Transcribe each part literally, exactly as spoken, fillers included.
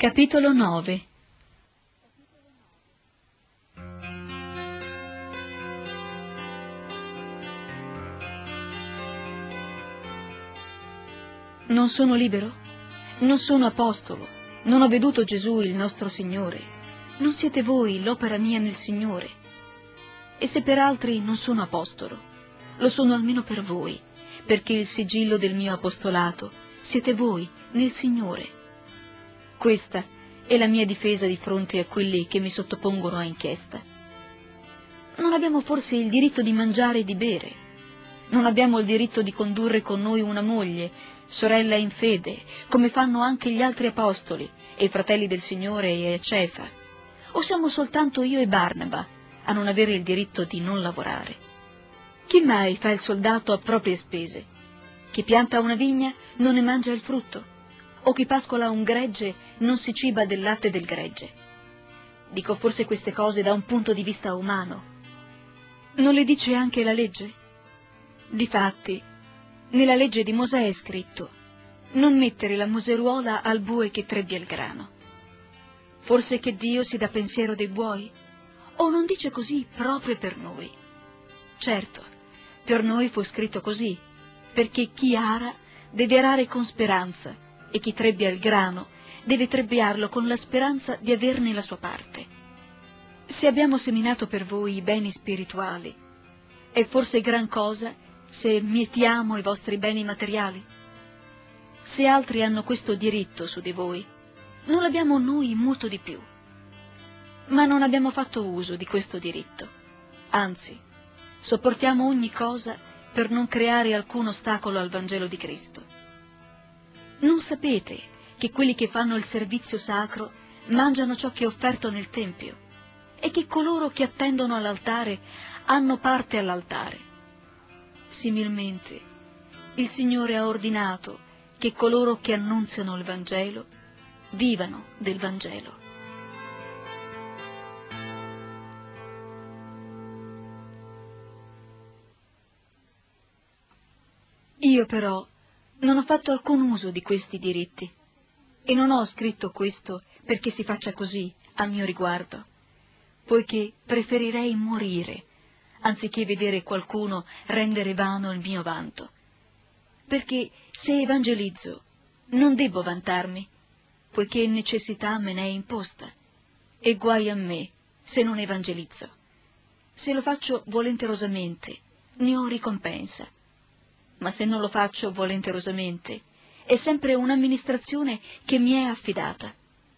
Capitolo nove. Non sono libero? Non sono apostolo? Non ho veduto Gesù il nostro Signore? Non siete voi l'opera mia nel Signore? E se per altri non sono apostolo, lo sono almeno per voi, perché il sigillo del mio apostolato siete voi nel Signore. Questa è la mia difesa di fronte a quelli che mi sottopongono a inchiesta. Non abbiamo forse il diritto di mangiare e di bere? Non abbiamo il diritto di condurre con noi una moglie, sorella in fede, come fanno anche gli altri apostoli e i fratelli del Signore e Cefa? O siamo soltanto io e Barnaba a non avere il diritto di non lavorare? Chi mai fa il soldato a proprie spese? Chi pianta una vigna non ne mangia il frutto? O chi pascola un gregge non si ciba del latte del gregge? Dico forse queste cose da un punto di vista umano. Non le dice anche la legge? Difatti, nella legge di Mosè è scritto: non mettere la museruola al bue che trebbia il grano. Forse che Dio si dà pensiero dei buoi? O non dice così proprio per noi? Certo, per noi fu scritto così, perché chi ara deve arare con speranza, e chi trebbia il grano deve trebbiarlo con la speranza di averne la sua parte. Se abbiamo seminato per voi i beni spirituali, è forse gran cosa se mietiamo i vostri beni materiali? Se altri hanno questo diritto su di voi, non l'abbiamo noi molto di più. Ma non abbiamo fatto uso di questo diritto. Anzi, sopportiamo ogni cosa per non creare alcun ostacolo al Vangelo di Cristo. Non sapete che quelli che fanno il servizio sacro mangiano ciò che è offerto nel Tempio e che coloro che attendono all'altare hanno parte all'altare? Similmente, il Signore ha ordinato che coloro che annunziano il Vangelo vivano del Vangelo. Io però non ho fatto alcun uso di questi diritti e non ho scritto questo perché si faccia così a mio riguardo, poiché preferirei morire anziché vedere qualcuno rendere vano il mio vanto. Perché se evangelizzo non debbo vantarmi, poiché necessità me ne è imposta, e guai a me se non evangelizzo. Se lo faccio volenterosamente, ne ho ricompensa. Ma se non lo faccio volenterosamente, è sempre un'amministrazione che mi è affidata.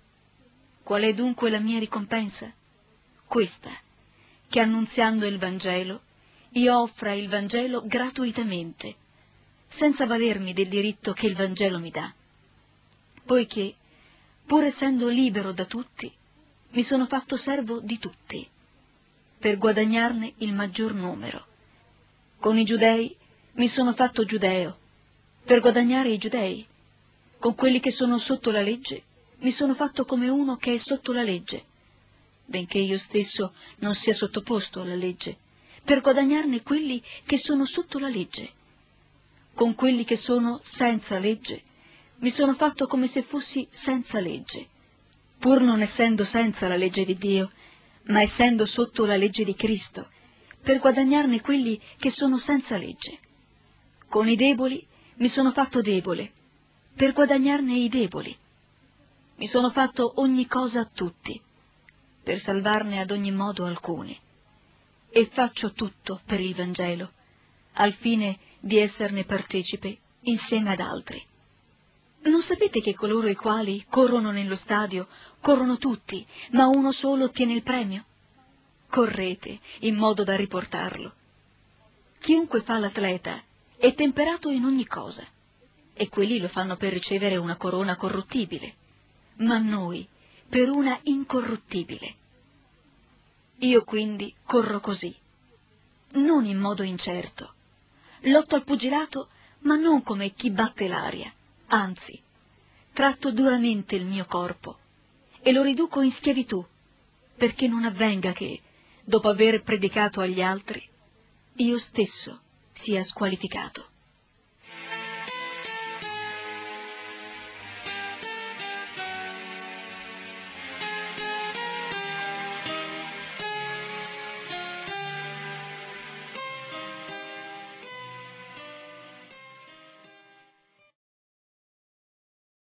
Qual è dunque la mia ricompensa? Questa, che annunziando il Vangelo, io offra il Vangelo gratuitamente, senza valermi del diritto che il Vangelo mi dà, poiché, pur essendo libero da tutti, mi sono fatto servo di tutti, per guadagnarne il maggior numero. Con i giudei mi sono fatto giudeo, per guadagnare i giudei. Con quelli che sono sotto la legge, mi sono fatto come uno che è sotto la legge, benché io stesso non sia sottoposto alla legge, per guadagnarne quelli che sono sotto la legge. Con quelli che sono senza legge, mi sono fatto come se fossi senza legge, pur non essendo senza la legge di Dio, ma essendo sotto la legge di Cristo, per guadagnarne quelli che sono senza legge. Con i deboli mi sono fatto debole, per guadagnarne i deboli. Mi sono fatto ogni cosa a tutti, per salvarne ad ogni modo alcuni. E faccio tutto per il Vangelo, al fine di esserne partecipe insieme ad altri. Non sapete che coloro i quali corrono nello stadio corrono tutti, ma uno solo ottiene il premio? Correte in modo da riportarlo. Chiunque fa l'atleta è temperato in ogni cosa, e quelli lo fanno per ricevere una corona corruttibile, ma noi per una incorruttibile. Io quindi corro così, non in modo incerto. Lotto al pugilato, ma non come chi batte l'aria, anzi, tratto duramente il mio corpo e lo riduco in schiavitù, perché non avvenga che, dopo aver predicato agli altri, io stesso sia squalificato.